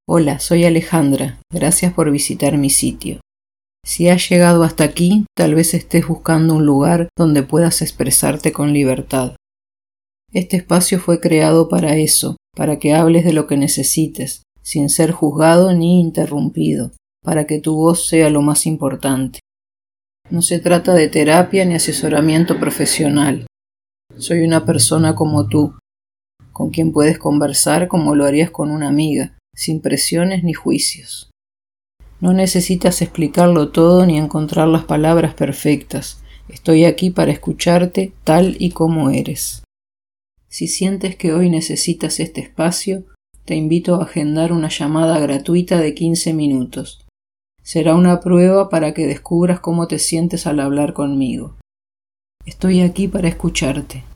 Hola, soy Alejandra. Gracias por visitar mi sitio. Si has llegado hasta aquí, tal vez estés buscando un lugar donde puedas expresarte con libertad. Este espacio fue creado para eso, para que hables de lo que necesites, sin ser juzgado ni interrumpido, para que tu voz sea lo más importante. No se trata de terapia ni asesoramiento profesional. Soy una persona como tú, con quien puedes conversar como lo harías con una amiga, sin presiones ni juicios. No necesitas explicarlo todo ni encontrar las palabras perfectas. Estoy aquí para escucharte tal y como eres. Si sientes que hoy necesitas este espacio, te invito a agendar una llamada gratuita de 15 minutos. Será una prueba para que descubras cómo te sientes al hablar conmigo. Estoy aquí para escucharte.